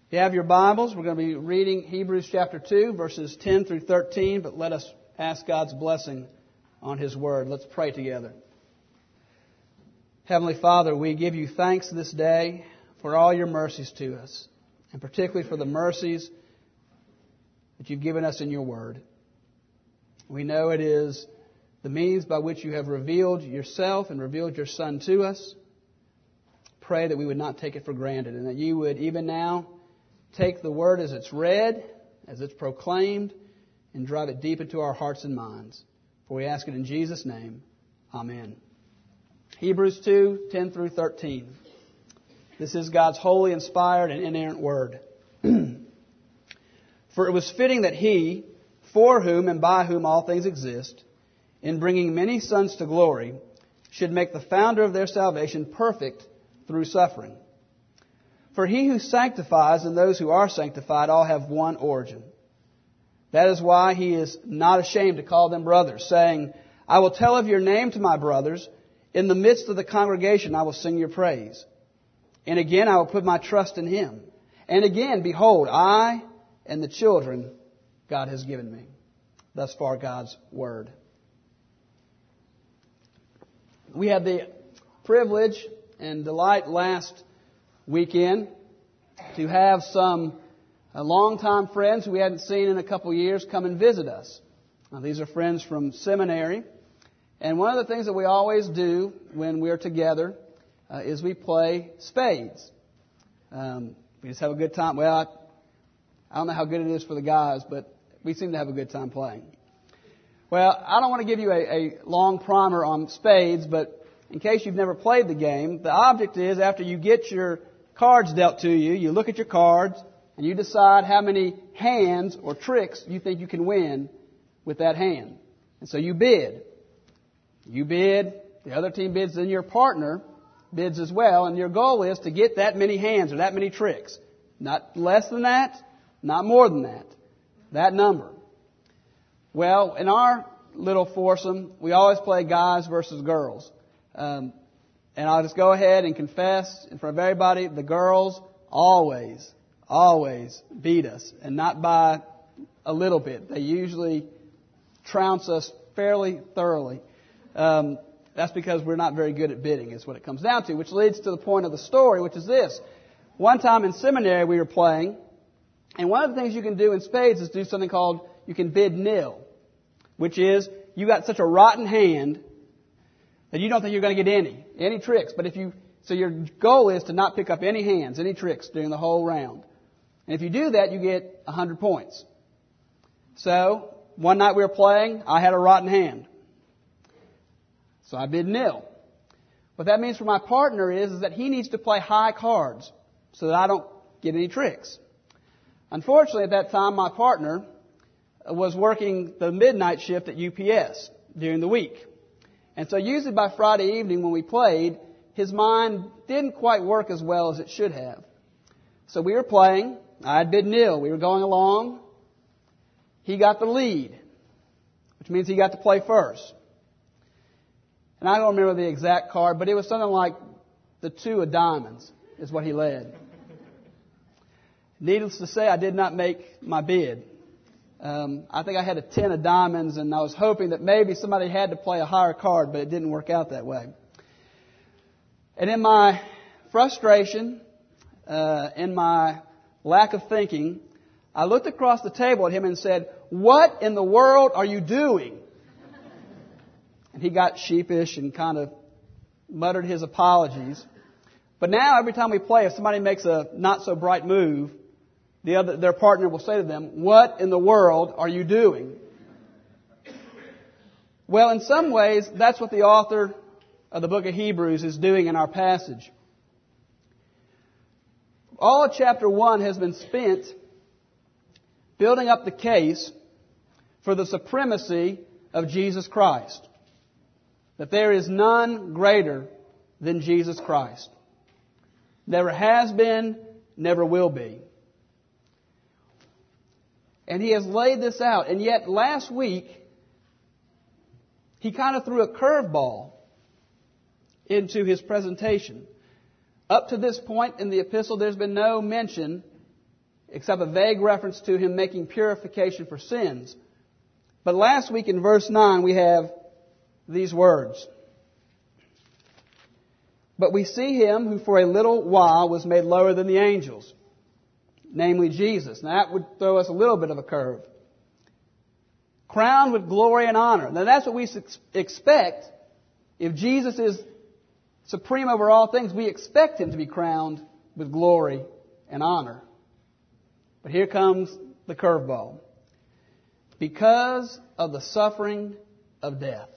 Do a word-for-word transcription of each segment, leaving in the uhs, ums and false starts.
If you have your Bibles, we're going to be reading Hebrews chapter two, verses ten through thirteen, but let us ask God's blessing on His Word. Let's pray together. Heavenly Father, we give you thanks this day for all your mercies to us, and particularly for the mercies that you've given us in your Word. We know it is the means by which you have revealed yourself and revealed your Son to us. Pray that we would not take it for granted, and that you would even now take the Word as it's read, as it's proclaimed, and drive it deep into our hearts and minds. For we ask it in Jesus' name. Amen. Hebrews two, ten through thirteen. This is God's holy, inspired, and inerrant Word. For it was fitting that He, for whom and by whom all things exist, in bringing many sons to glory, should make the founder of their salvation perfect through suffering. For He who sanctifies and those who are sanctified all have one origin. That is why He is not ashamed to call them brothers, saying, I will tell of your name to my brothers. In the midst of the congregation I will sing your praise. And again I will put my trust in Him. And again, behold, I and the children God has given me. Thus far, God's Word. We had the privilege and delight last weekend to have some uh, longtime friends who we hadn't seen in a couple of years come and visit us. Now, these are friends from seminary. And one of the things that we always do when we're together uh, is we play spades. Um, we just have a good time. Well, I, I don't know how good it is for the guys, but we seem to have a good time playing. Well, I don't want to give you a, a long primer on spades, but in case you've never played the game, the object is after you get your cards dealt to you, you look at your cards and you decide how many hands or tricks you think you can win with that hand. And so you bid. You bid, the other team bids, then your partner bids as well, and your goal is to get that many hands or that many tricks. Not less than that, not more than that. That number. Well, in our little foursome, we always play guys versus girls. Um, and I'll just go ahead and confess in front of everybody, the girls always, always beat us. And not by a little bit. They usually trounce us fairly thoroughly. Um, that's because we're not very good at bidding, is what it comes down to. Which leads to the point of the story, which is this. One time in seminary we were playing, and one of the things you can do in spades is do something called, you can bid nil. Which is, you got such a rotten hand that you don't think you're going to get any, any tricks. But if you, so your goal is to not pick up any hands, any tricks during the whole round. And if you do that, you get one hundred points. So, one night we were playing, I had a rotten hand. So I bid nil. What that means for my partner is, is that he needs to play high cards so that I don't get any tricks. Unfortunately, at that time, my partner was working the midnight shift at U P S during the week. And so usually by Friday evening when we played, his mind didn't quite work as well as it should have. So we were playing. I had bid nil. We were going along. He got the lead, which means he got to play first. And I don't remember the exact card, but it was something like the two of diamonds is what he led. Needless to say, I did not make my bid. Um, I think I had a ten of diamonds, and I was hoping that maybe somebody had to play a higher card, but it didn't work out that way. And in my frustration, uh, in my lack of thinking, I looked across the table at him and said, "What in the world are you doing?" And he got sheepish and kind of muttered his apologies. But now every time we play, if somebody makes a not so bright move, The other, their partner will say to them, "What in the world are you doing?" Well, in some ways, that's what the author of the book of Hebrews is doing in our passage. All of chapter one has been spent building up the case for the supremacy of Jesus Christ. That there is none greater than Jesus Christ. Never has been, never will be. And he has laid this out. And yet last week, he kind of threw a curveball into his presentation. Up to this point in the epistle, there's been no mention except a vague reference to Him making purification for sins. But last week in verse nine we have these words. But we see Him who for a little while was made lower than the angels, namely Jesus. Now that would throw us a little bit of a curve. Crowned with glory and honor. Now that's what we expect. If Jesus is supreme over all things, we expect Him to be crowned with glory and honor. But here comes the curveball. Because of the suffering of death.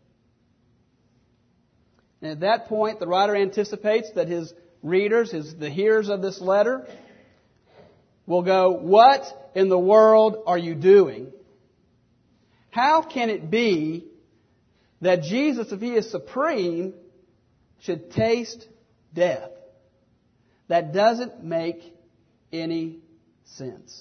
And at that point, the writer anticipates that his readers, his, the hearers of this letter, will go, what in the world are you doing? How can it be that Jesus, if He is supreme, should taste death? That doesn't make any sense.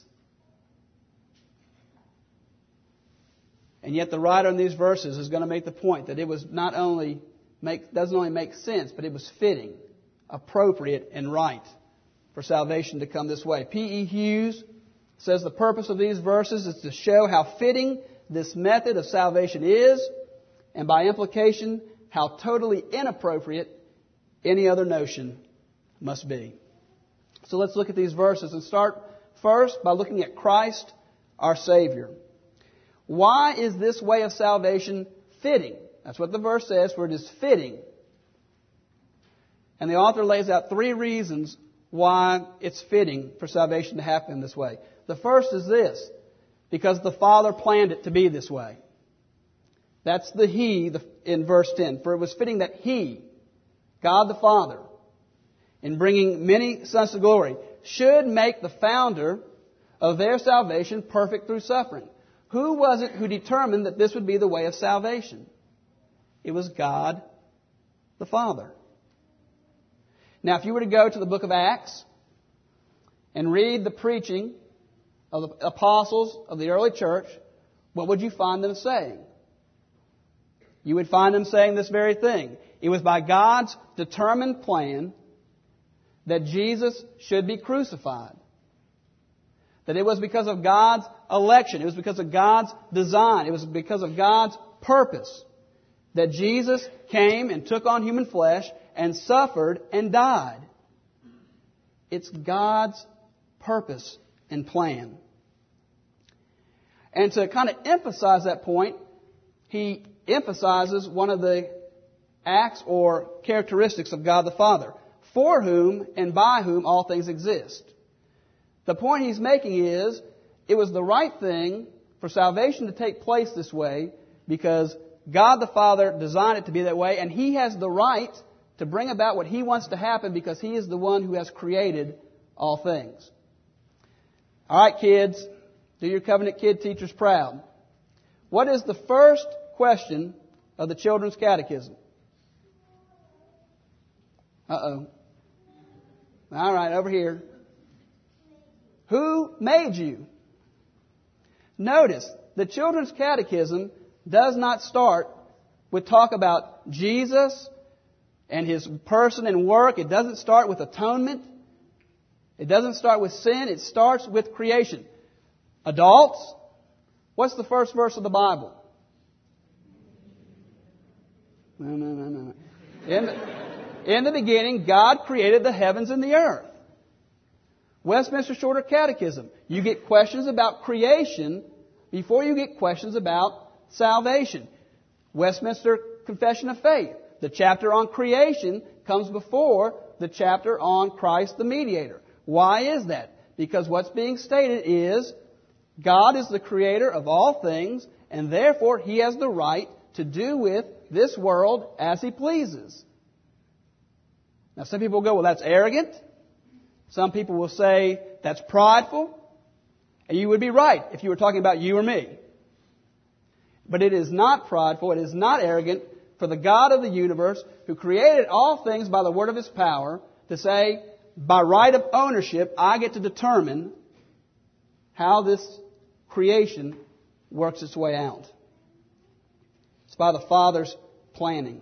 And yet the writer in these verses is going to make the point that it was not only make, doesn't only make sense, but it was fitting, appropriate, and right for salvation to come this way. P E Hughes says the purpose of these verses is to show how fitting this method of salvation is, and by implication, how totally inappropriate any other notion must be. So let's look at these verses and start first by looking at Christ, our Savior. Why is this way of salvation fitting? That's what the verse says, for it is fitting. And the author lays out three reasons why it's fitting for salvation to happen this way. The first is this, because the Father planned it to be this way. That's the He in verse ten. For it was fitting that He, God the Father, in bringing many sons to glory, should make the founder of their salvation perfect through suffering. Who was it who determined that this would be the way of salvation? It was God the Father. Now, if you were to go to the book of Acts and read the preaching of the apostles of the early church, what would you find them saying? You would find them saying this very thing. It was by God's determined plan that Jesus should be crucified. That it was because of God's election. It was because of God's design. It was because of God's purpose that Jesus came and took on human flesh and suffered and died. It's God's purpose and plan. And to kind of emphasize that point, he emphasizes one of the acts or characteristics of God the Father, for whom and by whom all things exist. The point he's making is, it was the right thing for salvation to take place this way because God the Father designed it to be that way, and He has the right to bring about what He wants to happen because He is the one who has created all things. All right, kids, do your covenant kid teachers proud. What is the first question of the children's catechism? Uh-oh. All right, over here. Who made you? Notice, the children's catechism does not start with talk about Jesus and His person and work. It doesn't start with atonement. It doesn't start with sin. It starts with creation. Adults, what's the first verse of the Bible? No, no, no, no. In the, in the beginning, God created the heavens and the earth. Westminster Shorter Catechism. You get questions about creation before you get questions about salvation. Westminster Confession of Faith. The chapter on creation comes before the chapter on Christ the mediator. Why is that? Because what's being stated is God is the creator of all things, and therefore He has the right to do with this world as He pleases. Now some people go, well, that's arrogant. Some people will say that's prideful. And you would be right if you were talking about you or me. But it is not prideful, it is not arrogant for the God of the universe, who created all things by the word of His power, to say, by right of ownership, I get to determine how this creation works its way out. It's by the Father's planning.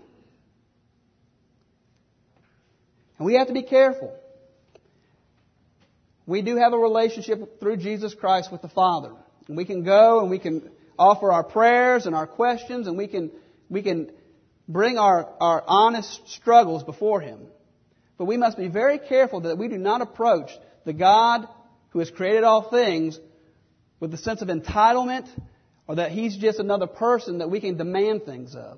And we have to be careful. we do have a relationship through Jesus Christ with the Father. And we can go and we can offer our prayers and our questions, and we can we can bring our, our honest struggles before Him. But we must be very careful that we do not approach the God who has created all things with the sense of entitlement, or that He's just another person that we can demand things of.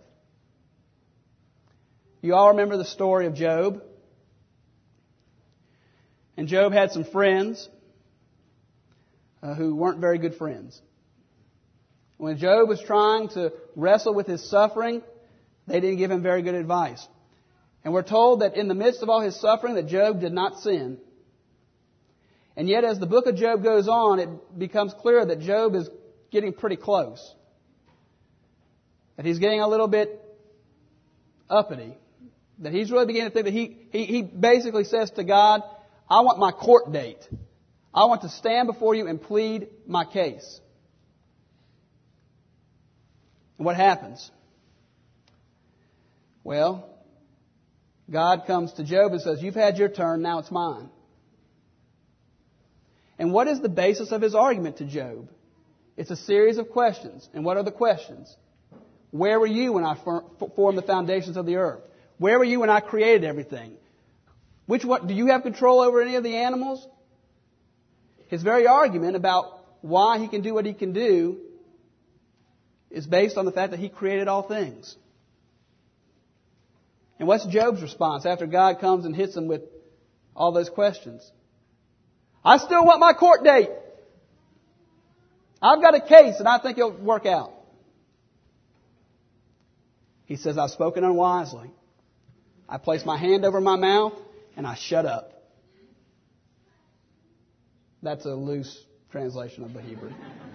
You all remember the story of Job. And Job had some friends uh, who weren't very good friends. When Job was trying to wrestle with his suffering, they didn't give him very good advice. And we're told that in the midst of all his suffering, that Job did not sin. And yet, as the book of Job goes on, it becomes clear that Job is getting pretty close. That he's getting a little bit uppity. That he's really beginning to think that he, he, he basically says to God, I want my court date. I want to stand before you and plead my case. And what happens? Well, God comes to Job and says, you've had your turn, now it's mine. And what is the basis of his argument to Job? It's a series of questions. And what are the questions? Where were you when I formed the foundations of the earth? Where were you when I created everything? Which what do you have control over any of the animals? His very argument about why he can do what he can do is based on the fact that he created all things. And what's Job's response after God comes and hits him with all those questions? I still want my court date. I've got a case and I think it'll work out. He says, I've spoken unwisely. I placed my hand over my mouth and I shut up. That's a loose translation of the Hebrew.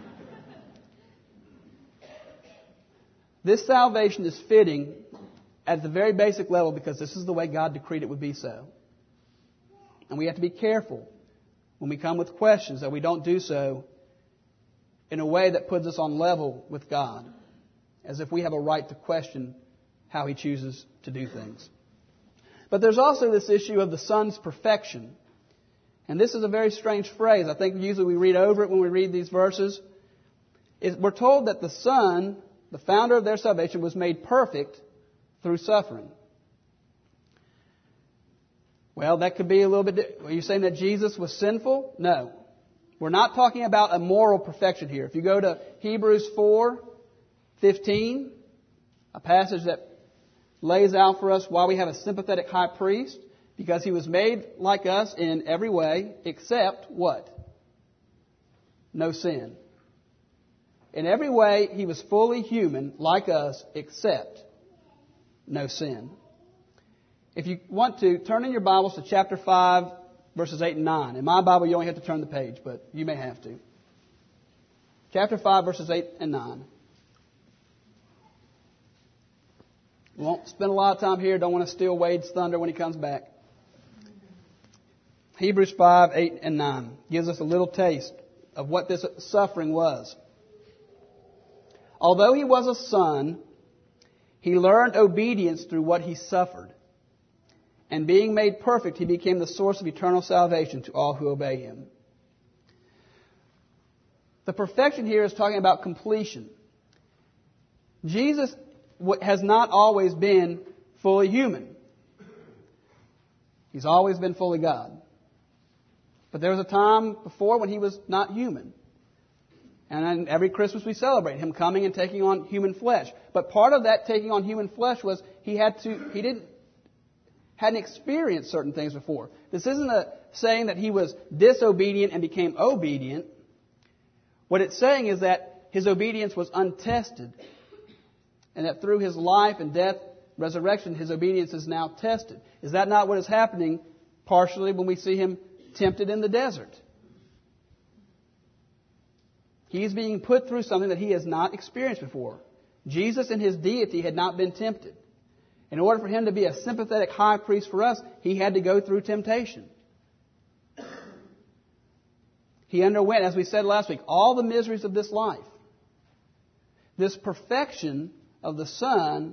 This salvation is fitting at the very basic level because this is the way God decreed it would be so. And we have to be careful when we come with questions that we don't do so in a way that puts us on level with God, as if we have a right to question how He chooses to do things. But there's also this issue of the Son's perfection. And this is a very strange phrase. I think usually we read over it when we read these verses. We're told that the Son, the founder of their salvation, was made perfect through suffering. Well, that could be a little bit... Are you saying that Jesus was sinful? No. We're not talking about a moral perfection here. If you go to Hebrews four fifteen, a passage that lays out for us why we have a sympathetic high priest, because He was made like us in every way, except what? No sin. In every way, He was fully human, like us, except no sin. If you want to, turn in your Bibles to chapter five, verses eight and nine. In my Bible, you only have to turn the page, but you may have to. Chapter five, verses eight and nine. We won't spend a lot of time here. Don't want to steal Wade's thunder when he comes back. Hebrews five, eight and nine gives us a little taste of what this suffering was. Although He was a son, He learned obedience through what He suffered. And being made perfect, He became the source of eternal salvation to all who obey Him. The perfection here is talking about completion. Jesus has not always been fully human. He's always been fully God. But there was a time before when He was not human. And then every Christmas we celebrate Him coming and taking on human flesh. But part of that taking on human flesh was He had to, He didn't, hadn't experienced certain things before. This isn't a saying that He was disobedient and became obedient. What it's saying is that His obedience was untested. And that through His life and death, resurrection, His obedience is now tested. Is that not what is happening partially when we see Him tempted in the desert? He's being put through something that He has not experienced before. Jesus in His deity had not been tempted. In order for Him to be a sympathetic high priest for us, He had to go through temptation. He underwent, as we said last week, all the miseries of this life. This perfection of the Son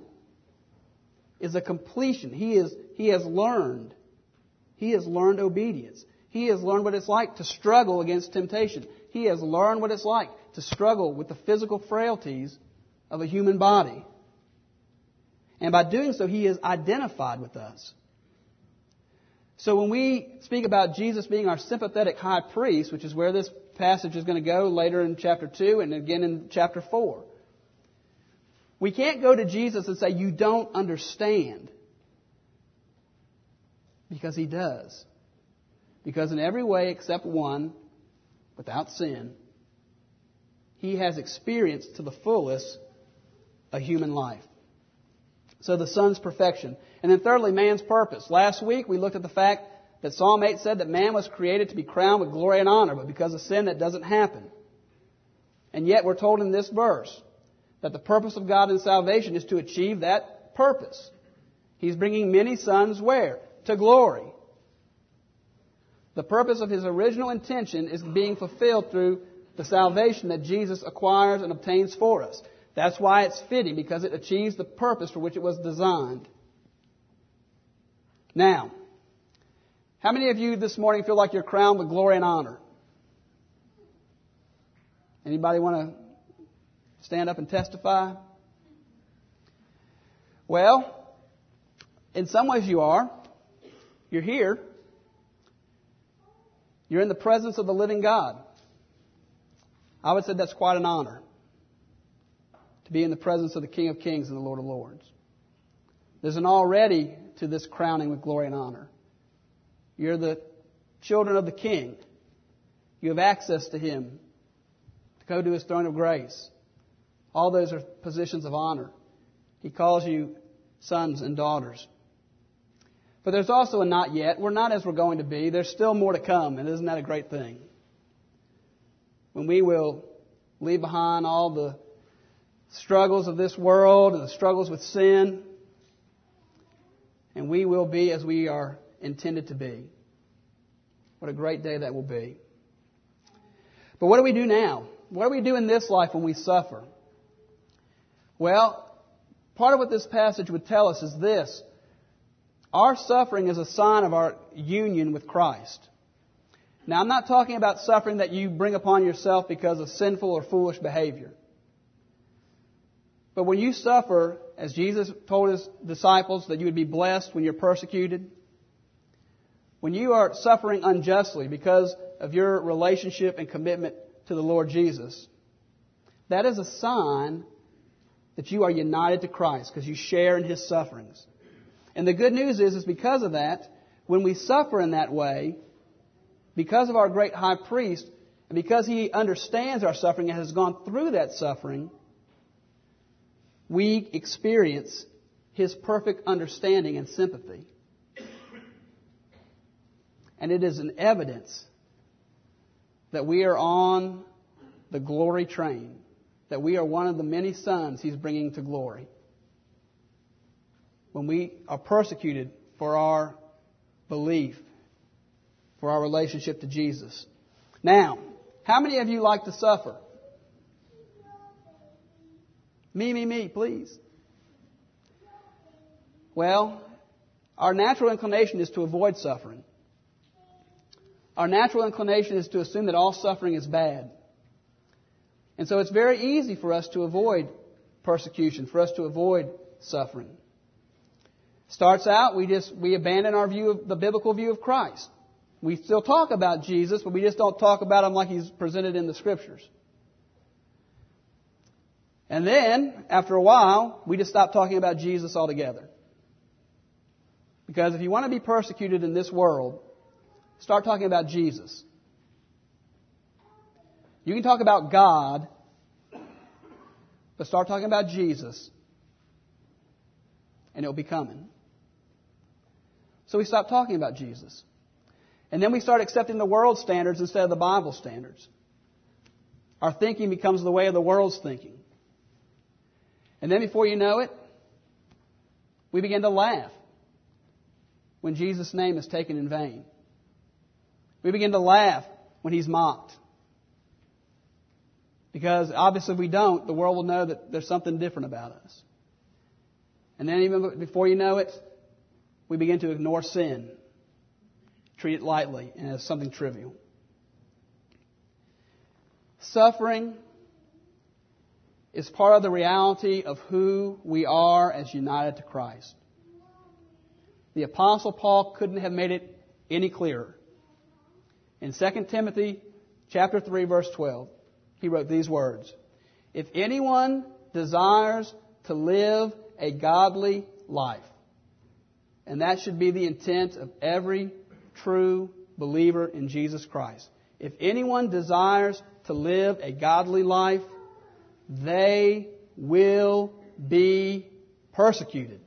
is a completion. He is, he has learned. He has learned obedience. He has learned what it's like to struggle against temptation. He has learned what it's like to struggle with the physical frailties of a human body. And by doing so, He is identified with us. So when we speak about Jesus being our sympathetic high priest, which is where this passage is going to go later in chapter two and again in chapter four, we can't go to Jesus and say, you don't understand. Because He does. Because in every way except one, without sin, He has experienced to the fullest a human life. So the Son's perfection. And then thirdly, man's purpose. Last week we looked at the fact that Psalm eight said that man was created to be crowned with glory and honor, but because of sin that doesn't happen. And yet we're told in this verse that the purpose of God in salvation is to achieve that purpose. He's bringing many sons where? To glory. The purpose of His original intention is being fulfilled through the salvation that Jesus acquires and obtains for us. That's why it's fitting, because it achieves the purpose for which it was designed. Now, how many of you this morning feel like you're crowned with glory and honor? Anybody want to stand up and testify? Well, in some ways you are. You're here. You're in the presence of the living God. I would say that's quite an honor, to be in the presence of the King of Kings and the Lord of Lords. There's an already to this crowning with glory and honor. You're the children of the King. You have access to Him, to go to His throne of grace. All those are positions of honor. He calls you sons and daughters. But there's also a not yet. We're not as we're going to be. There's still more to come, and isn't that a great thing? When we will leave behind all the struggles of this world and the struggles with sin, and we will be as we are intended to be. What a great day that will be. But what do we do now? What do we do in this life when we suffer? Well, part of what this passage would tell us is this. Our suffering is a sign of our union with Christ. Now, I'm not talking about suffering that you bring upon yourself because of sinful or foolish behavior. But when you suffer, as Jesus told His disciples that you would be blessed when you're persecuted, when you are suffering unjustly because of your relationship and commitment to the Lord Jesus, that is a sign that you are united to Christ because you share in His sufferings. And the good news is, is because of that, when we suffer in that way, because of our great high priest, and because He understands our suffering and has gone through that suffering, we experience His perfect understanding and sympathy. And it is an evidence that we are on the glory train, that we are one of the many sons He's bringing to glory. When we are persecuted for our belief, for our relationship to Jesus. Now, how many of you like to suffer? Me, me, me, please. Well, our natural inclination is to avoid suffering. Our natural inclination is to assume that all suffering is bad. And so it's very easy for us to avoid persecution, for us to avoid suffering. Starts out, we just we abandon our view of the biblical view of Christ. We still talk about Jesus, but we just don't talk about Him like He's presented in the Scriptures. And then, after a while, we just stop talking about Jesus altogether. Because if you want to be persecuted in this world, start talking about Jesus. You can talk about God, but start talking about Jesus, and it'll be coming. So we stop talking about Jesus. And then we start accepting the world's standards instead of the Bible standards. Our thinking becomes the way of the world's thinking. And then before you know it, we begin to laugh when Jesus' name is taken in vain. We begin to laugh when He's mocked. Because obviously if we don't, the world will know that there's something different about us. And then even before you know it, we begin to ignore sin. treat it lightly and as something trivial. Suffering is part of the reality of who we are as united to Christ. The Apostle Paul couldn't have made it any clearer. In Second Timothy chapter three, verse twelve, he wrote these words: "If anyone desires to live a godly life," and that should be the intent of every true believer in Jesus Christ. If anyone desires to live a godly life, they will be persecuted.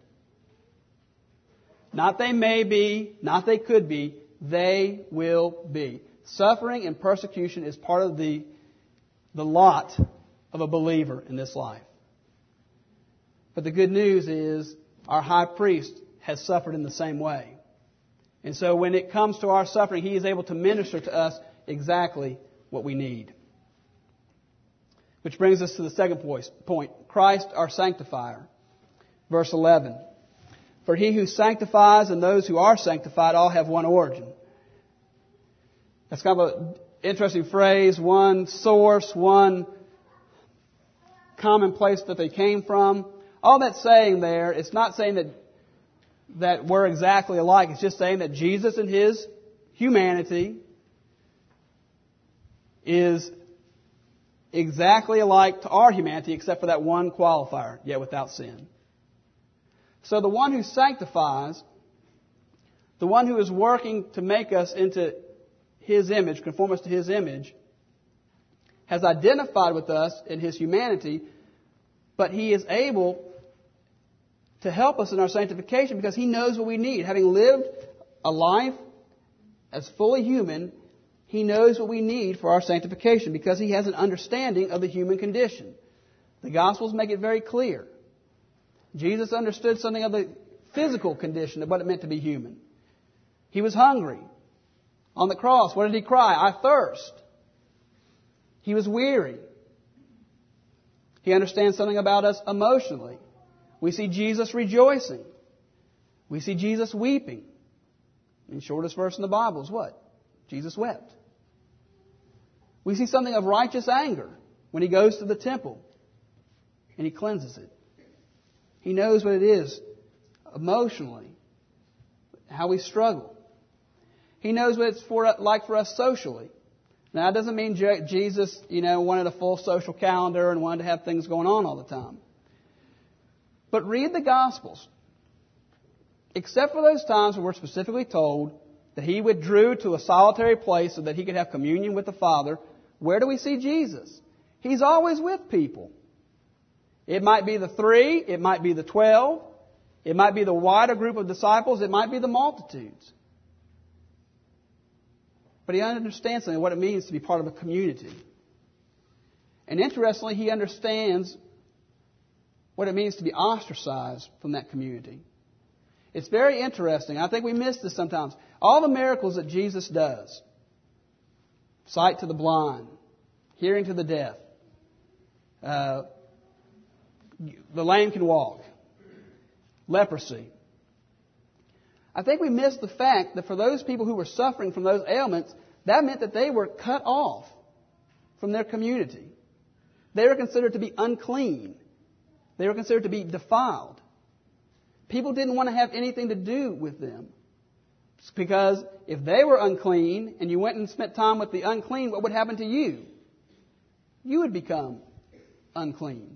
Not they may be, not they could be, they will be. Suffering and persecution is part of the, the lot of a believer in this life. But the good news is our high priest has suffered in the same way. And so when it comes to our suffering, he is able to minister to us exactly what we need. Which brings us to the second point, Christ our sanctifier. Verse eleven. "For he who sanctifies and those who are sanctified all have one origin." That's kind of an interesting phrase, one source, one common place that they came from. All that's saying there, it's not saying that that we're exactly alike. It's just saying that Jesus in His humanity is exactly alike to our humanity except for that one qualifier, yet without sin. So the one who sanctifies, the one who is working to make us into His image, conform us to His image, has identified with us in His humanity, but He is able to help us in our sanctification because He knows what we need. Having lived a life as fully human, He knows what we need for our sanctification because He has an understanding of the human condition. The Gospels make it very clear. Jesus understood something of the physical condition of what it meant to be human. He was hungry. On the cross, what did He cry? "I thirst." He was weary. He understands something about us emotionally. We see Jesus rejoicing. We see Jesus weeping. The shortest verse in the Bible is what? Jesus wept. We see something of righteous anger when He goes to the temple and He cleanses it. He knows what it is emotionally, how we struggle. He knows what it's for, like for us socially. Now, that doesn't mean Jesus, you know, wanted a full social calendar and wanted to have things going on all the time. But read the Gospels. Except for those times when we're specifically told that He withdrew to a solitary place so that He could have communion with the Father, where do we see Jesus? He's always with people. It might be the three, it might be the twelve, it might be the wider group of disciples, it might be the multitudes. But He understands something, what it means to be part of a community. And interestingly, He understands what it means to be ostracized from that community. It's very interesting. I think we miss this sometimes. All the miracles that Jesus does, sight to the blind, hearing to the deaf, uh, the lame can walk, leprosy. I think we miss the fact that for those people who were suffering from those ailments, that meant that they were cut off from their community. They were considered to be unclean. They were considered to be defiled. People didn't want to have anything to do with them. Because if they were unclean and you went and spent time with the unclean, what would happen to you? You would become unclean.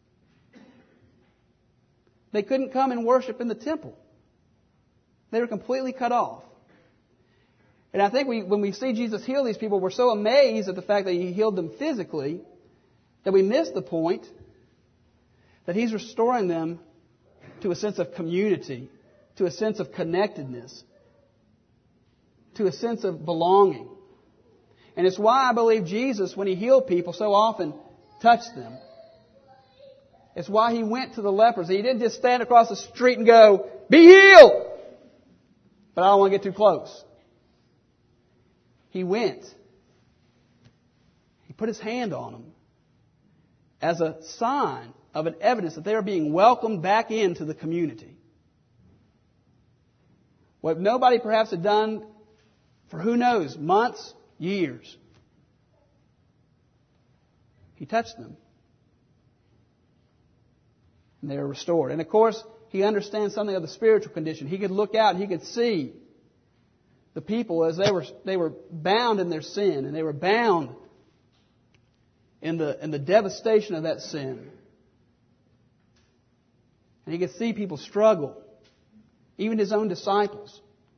They couldn't come and worship in the temple. They were completely cut off. And I think we, when we see Jesus heal these people, we're so amazed at the fact that He healed them physically that we miss the point that He's restoring them to a sense of community, to a sense of connectedness, to a sense of belonging. And it's why I believe Jesus, when He healed people, so often touched them. It's why He went to the lepers. He didn't just stand across the street and go, "Be healed!" But I don't want to get too close. He went. He put His hand on them as a sign of an evidence that they are being welcomed back into the community. What nobody perhaps had done for who knows, months, years. He touched them. And they were restored. And of course, he understands something of the spiritual condition. He could look out and he could see the people as they were they were bound in their sin, and they were bound in the in the devastation of that sin. And he could see people struggle, even his own disciples.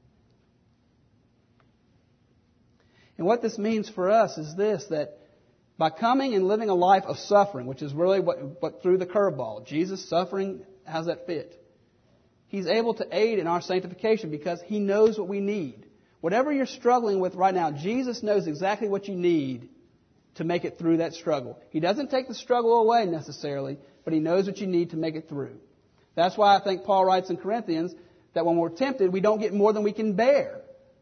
And what this means for us is this, that by coming and living a life of suffering, which is really what, what threw the curveball, Jesus suffering, how's that fit? He's able to aid in our sanctification because He knows what we need. Whatever you're struggling with right now, Jesus knows exactly what you need to make it through that struggle. He doesn't take the struggle away necessarily, but He knows what you need to make it through. That's why I think Paul writes in Corinthians that when we're tempted, we don't get more than we can bear.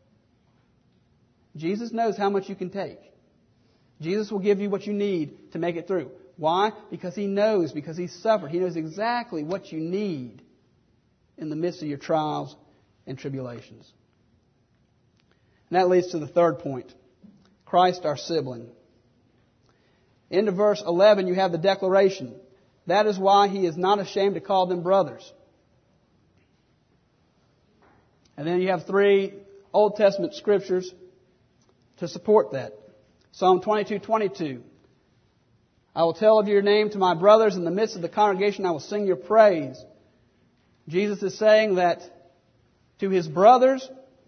Jesus knows how much you can take. Jesus will give you what you need to make it through. Why? Because He knows, because He suffered. He knows exactly what you need in the midst of your trials and tribulations. And that leads to the third point. Christ our sibling. Into verse eleven you have the declaration. That is why He is not ashamed to call them brothers. And then you have three Old Testament scriptures to support that. Psalm twenty-two twenty-two. I will tell of your name to my brothers. In the midst of the congregation I will sing your praise. Jesus is saying that to His brothers,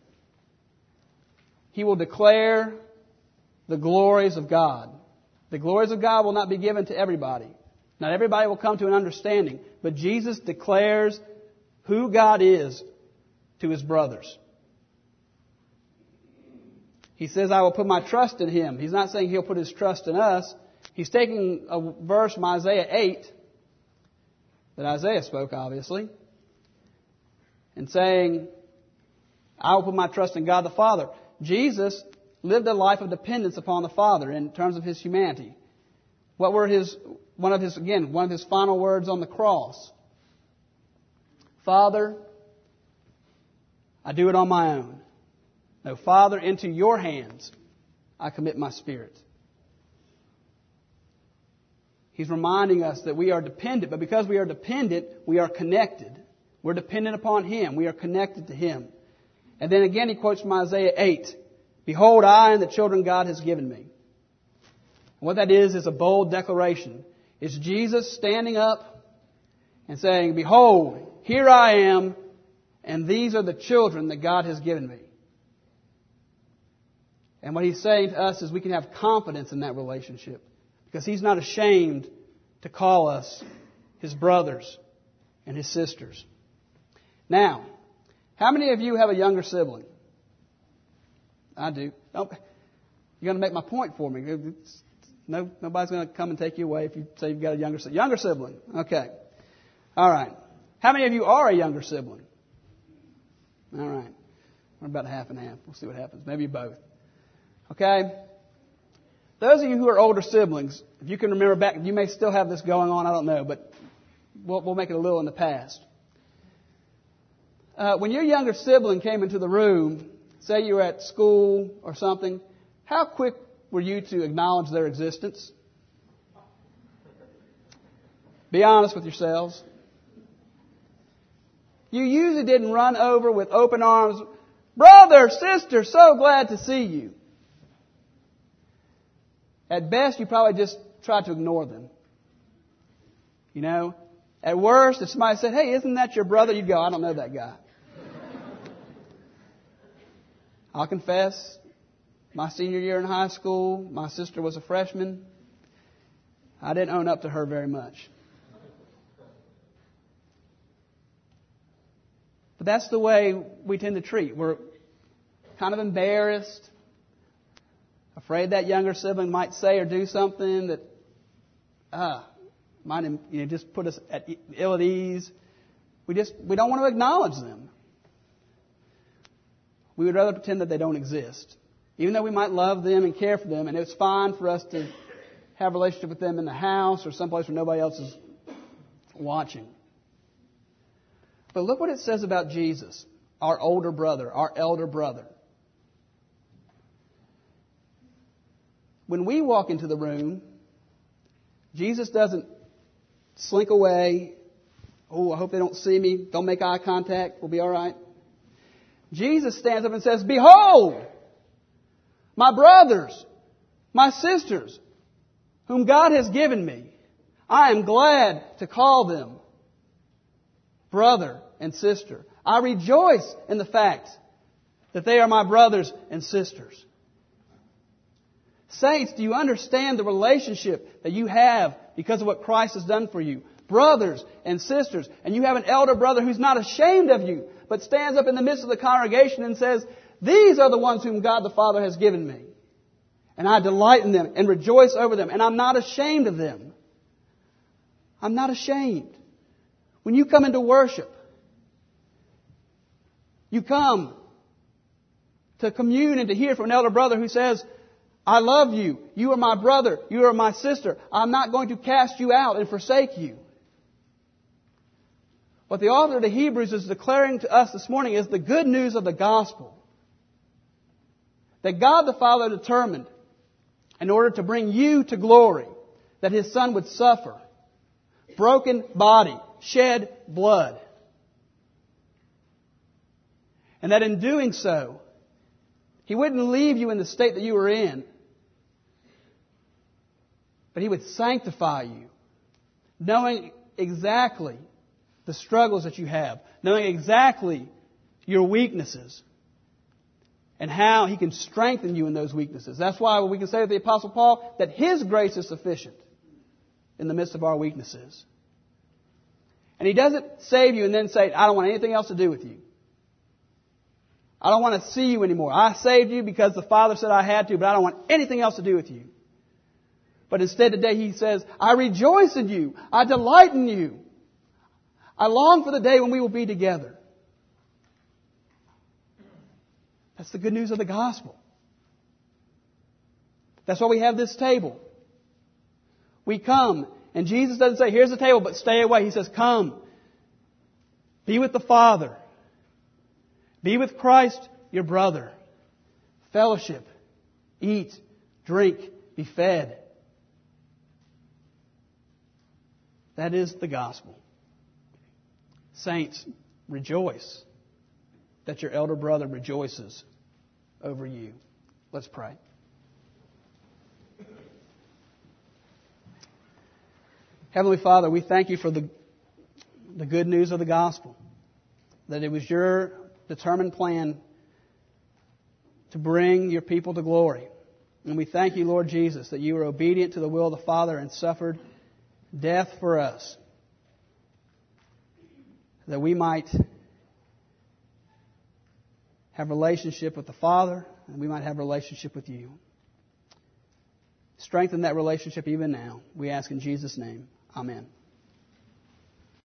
He will declare the glories of God. The glories of God will not be given to everybody. Not everybody will come to an understanding. But Jesus declares who God is to His brothers. He says, I will put my trust in Him. He's not saying He'll put His trust in us. He's taking a verse from Isaiah eight, that Isaiah spoke, obviously, and saying, I will put my trust in God the Father. Jesus lived a life of dependence upon the Father in terms of His humanity. What were His, one of His, again, one of His final words on the cross? Father, I do it on my own. No, Father, into your hands I commit my spirit. He's reminding us that we are dependent, but because we are dependent, we are connected. We're dependent upon Him. We are connected to Him. And then again he quotes from Isaiah eight. Behold, I and the children God has given me. And what that is, is a bold declaration. It's Jesus standing up and saying, behold, here I am, and these are the children that God has given me. And what He's saying to us is we can have confidence in that relationship because He's not ashamed to call us His brothers and His sisters. Now, how many of you have a younger sibling? I do. Oh, you're going to make my point for me. It's, no, nobody's going to come and take you away if you say you've got a younger, younger sibling. Okay. All right. How many of you are a younger sibling? All right. We're about half and half. We'll see what happens. Maybe both. Okay? Those of you who are older siblings, if you can remember back, you may still have this going on, I don't know, but we'll, we'll make it a little in the past. Uh, when your younger sibling came into the room, say you were at school or something, how quick were you to acknowledge their existence? Be honest with yourselves. You usually didn't run over with open arms, brother, sister, so glad to see you. At best, you probably just tried to ignore them. You know? At worst, if somebody said, hey, isn't that your brother? You'd go, I don't know that guy. I'll confess, my senior year in high school, my sister was a freshman. I didn't own up to her very much. But that's the way we tend to treat. We're kind of embarrassed, afraid that younger sibling might say or do something that ah, might you know, just put us at ill at ease. We just we don't want to acknowledge them. We would rather pretend that they don't exist. Even though we might love them and care for them, and it's fine for us to have a relationship with them in the house or someplace where nobody else is watching. But look what it says about Jesus, our older brother, our elder brother. when we walk into the room, Jesus doesn't slink away. Oh, I hope they don't see me. Don't make eye contact. We'll be all right. Jesus stands up and says, "Behold, my brothers, my sisters, whom God has given me. I am glad to call them brother and sister. I rejoice in the fact that they are my brothers and sisters." Saints, do you understand the relationship that you have because of what Christ has done for you? Brothers and sisters. And you have an elder brother who's not ashamed of you, but stands up in the midst of the congregation and says, "These are the ones whom God the Father has given me. And I delight in them and rejoice over them. And I'm not ashamed of them." I'm not ashamed. When you come into worship, you come to commune and to hear from an elder brother who says, "I love you. You are my brother. You are my sister. I'm not going to cast you out and forsake you." What the author of the Hebrews is declaring to us this morning is the good news of the gospel. That God the Father determined, in order to bring you to glory, that His Son would suffer, broken body, shed blood. And that in doing so, He wouldn't leave you in the state that you were in, but He would sanctify you, knowing exactly the struggles that you have, knowing exactly your weaknesses, and how He can strengthen you in those weaknesses. That's why we can say with the Apostle Paul that His grace is sufficient in the midst of our weaknesses. And He doesn't save you and then say, "I don't want anything else to do with you. I don't want to see you anymore. I saved you because the Father said I had to, but I don't want anything else to do with you." But instead today He says, "I rejoice in you. I delight in you. I long for the day when we will be together." That's the good news of the gospel. That's why we have this table. We come, and Jesus doesn't say, "Here's the table, but stay away." He says, "Come. Be with the Father. Be with Christ, your brother. Fellowship. Eat. Drink. Be fed." That is the gospel. Saints, rejoice that your elder brother rejoices over you. Let's pray. Heavenly Father, we thank You for the, the good news of the gospel. That it was Your determined plan to bring Your people to glory. And we thank You, Lord Jesus, that You were obedient to the will of the Father and suffered death for us, that we might have relationship with the Father and we might have relationship with You. Strengthen that relationship even now. We ask in Jesus' name. Amen.